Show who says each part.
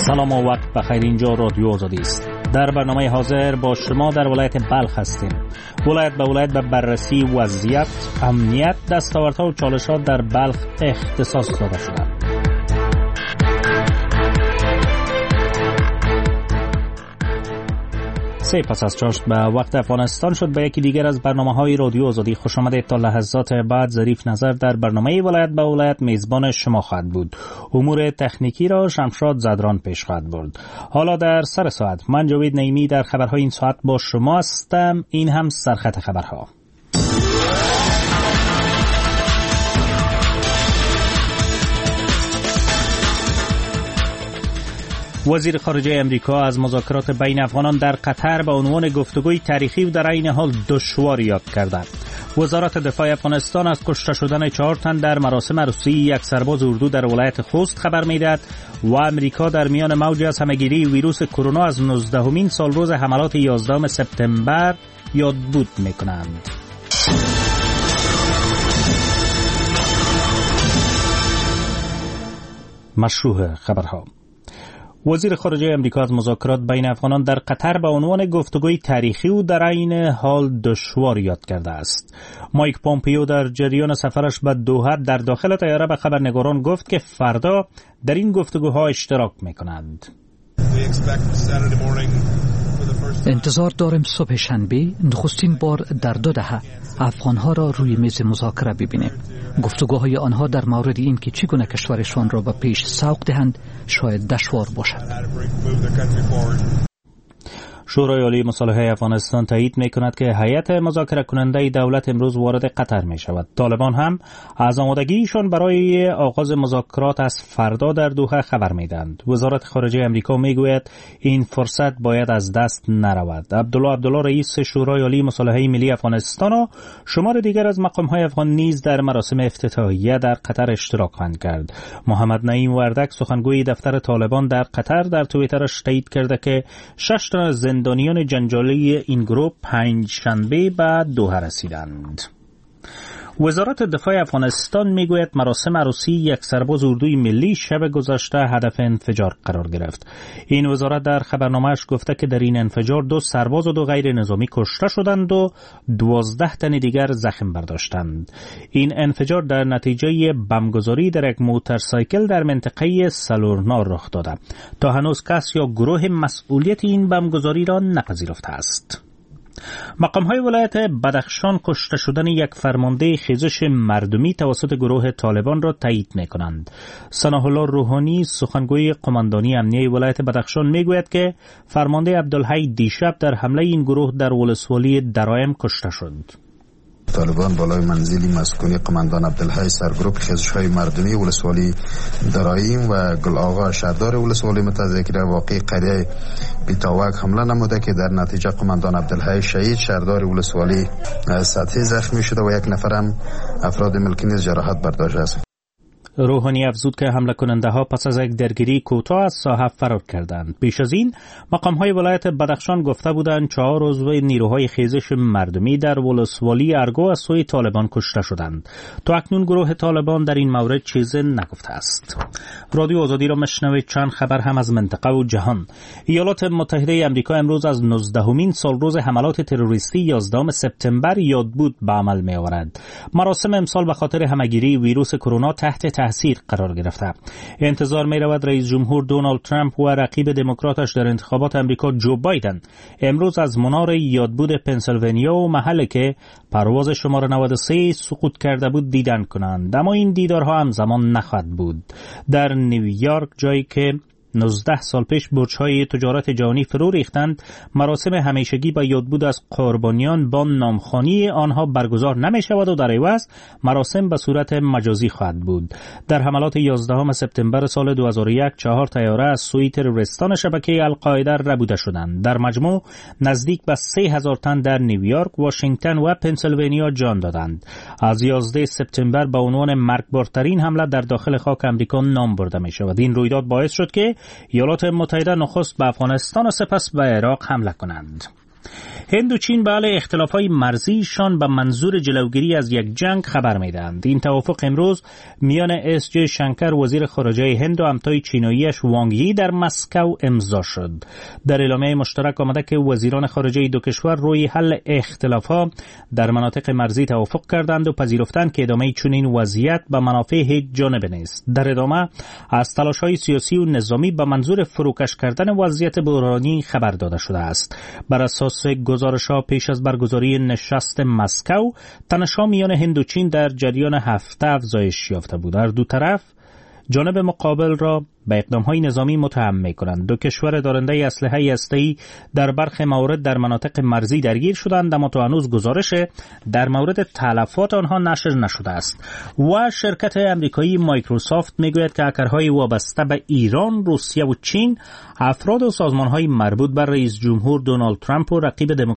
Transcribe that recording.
Speaker 1: سلام و وقت بخیر. اینجا رادیو آزادی است. در برنامه حاضر با شما در ولایت بلخ هستیم. ولایت به ولایت به بررسی وضعیت، امنیت، دستاوردها و چالش‌ها در بلخ اختصاص داده شده. سه پس از چاشت به وقت افغانستان شد به یکی دیگر از برنامه‌های رادیو آزادی خوش آمدید. تا لحظات بعد ظریف نظر در برنامه ولایت به ولایت میزبان شما خواهد بود. امور تکنیکی را شمشاد زدران پیش خواهد برد. حالا در سر ساعت من جاوید نعیمی در خبرهای این ساعت با شما هستم. این هم سرخط خبرها. وزیر خارجه امریکا از مذاکرات بین افغانان در قطر به عنوان گفتگوی تاریخی و در عین حال دشوار یاد کرده. وزارت دفاع افغانستان از کشته شدن 4 تن در مراسم عروسی یک سرباز اردو در ولایت خوست خبر می‌دهد و امریکا در میان موج از همه‌گیری ویروس کرونا از 19مین سالروز حملات 11 سپتامبر یادبود می‌کنند. مشروع خبرها. وزیر خارجه امریکا از مذاکرات بین افغانان در قطر به عنوان گفتگوی تاریخی و در عین حال دشوار یاد کرده است. مایک پومپیو در جریان سفرش به دوحه در داخل طیاره به خبرنگاران گفت که فردا در این گفتگوها اشتراک می‌کنند.
Speaker 2: انتظار داریم صبح شنبه نخستین بار در 2 دهه افغانها را روی میز مذاکره ببینیم. گفتگوهای آنها در مورد این که چگونه کشورشان را به پیش سوق دهند شاید دشوار باشد.
Speaker 1: شورای عالی مصالحه افغانستان تایید می‌کند که هیئت مذاکره کننده دولت امروز وارد قطر می‌شود. طالبان هم از آمادگیشان برای آغاز مذاکرات از فردا در دوحه خبر می‌دهند. وزارت خارجه امریکا می‌گوید این فرصت باید از دست نرود. عبدالله رئیس شورای عالی مصالحه ملی افغانستان و شمار دیگر از مقام‌های افغان نیز در مراسم افتتاحیه در قطر اشتراک خواهند کرد. محمد نعیم وردک سخنگوی دفتر طالبان در قطر در توییترش تایید کرده که 6 تا زندانیان جنجالی این گروه 5 شنبه به دوحه رسیدند. وزارت دفاع افغانستان میگوید مراسم عروسی یک سرباز اردوی ملی شب گذشته هدف انفجار قرار گرفت. این وزارت در خبرنامه‌اش گفته که در این انفجار 2 سرباز و 2 غیر نظامی کشته شدند و 12 تن دیگر زخم برداشتند. این انفجار در نتیجه بمبگذاری در یک موتورسایکل در منطقه سلورنا رخ داده. تا هنوز کس یا گروه مسئولیت این بمبگذاری را نپذیرفته است. مقام‌های ولایت بدخشان کشته شدن یک فرمانده خیزش مردمی توسط گروه طالبان را تایید می‌کنند. ثناء الله روحانی سخنگوی قماندانی امنیه ولایت بدخشان می‌گوید که فرمانده عبدالحی دیشب در حمله این گروه در ولسوالی درایم کشته شد.
Speaker 3: طالبان بالای منزلی مسکونی قماندان عبدالحی سرگروپ خیزش‌های مردمی ولسوالی درایم و گل آقا شهردار ولسوالی متذکر واقع قریه بیتاوک حمله نموده که در نتیجه قماندان عبدالحی شهید، شهردار ولسوالی سطحی زخمی شده و 1 نفرم افراد ملکی نیز جراحت برداشته است.
Speaker 1: روحانی افزود که حمله کننده ها پس از یک درگیری کوتاه از ساحه فرار کردند. پیش از این مقام‌های ولایت بدخشان گفته بودند 4 عضو نیروهای خیزش مردمی در ولسوالی ارگو از سوی طالبان کشته شدند. تا اکنون گروه طالبان در این مورد چیزی نگفته است. رادیو آزادی را میشنوید. چند خبر هم از منطقه و جهان. ایالات متحده آمریکا امروز از 19مین سالروز حملات تروریستی 11 سپتامبر یادبود به عمل می‌آورد. مراسم امسال به خاطر همه‌گیری ویروس کرونا تحت تاثیر قرار گرفته. انتظار می رود رئیس جمهور دونالد ترامپ و رقیب دموکراتش در انتخابات امریکا جو بایدن امروز از منار یادبود پنسیلوانیا و محلی که پرواز شماره 93 سقوط کرده بود دیدن کنند. اما این دیدارها همزمان نخواهد بود. در نیویورک، جایی که 19 سال پیش برج‌های تجارت جهانی فرو ریختند، مراسم همیشگی با یادبود از قربانیان با نامخوانی آنها برگزار نمی‌شود و در عوض مراسم به صورت مجازی خواهد بود. در حملات 11 سپتامبر سال 2001 4 طیاره از سوی تروریستان شبکه القاعده ربوده شدند. در مجموع نزدیک به 3000 تن در نیویورک، واشنگتن و پنسیلوانیا جان دادند. از 11 سپتامبر به عنوان مرگبارترین حمله در داخل خاک آمریکا نام برده می‌شود. این رویداد باعث شد که ایالات متحده نخست به افغانستان و سپس به عراق حمله کنند. هند و چین به حال اختلاف‌های مرزیشان به منظور جلوگیری از یک جنگ خبر می‌دهند. این توافق امروز میان اس جی شنکر وزیر خارجه هند و همتای چیناییش وانگ یی در مسکو امضا شد. در اعلامیه مشترک آمده که وزیران خارجه دو کشور روی حل اختلافات در مناطق مرزی توافق کردند و پذیرفتند که ادامه چنین وضعیت به منافع هیچ جانب نیست. در ادامه از تلاش‌های سیاسی و نظامی به منظور فروکش کردن وضعیت بحرانی خبر داده شده است. بر اساس گزارش‌ها پیش از برگزاری نشست مسکو، تنش‌ها میان هند و چین در جریان هفته افزایش یافته بود. در دو طرف جانب مقابل را به اقدام‌های نظامی متهم می‌کنند. دو کشور دارنده اسلحه هسته‌ای در برخی موارد در مناطق مرزی درگیر شدند، اما تا هنوز گزارش در مورد تلفات آنها نشر نشده است. و شرکت آمریکایی مایکروسافت میگوید که هکرهای وابسته به ایران، روسیه و چین افراد و سازمان‌های مربوط به رئیس جمهور دونالد ترامپ و رقیب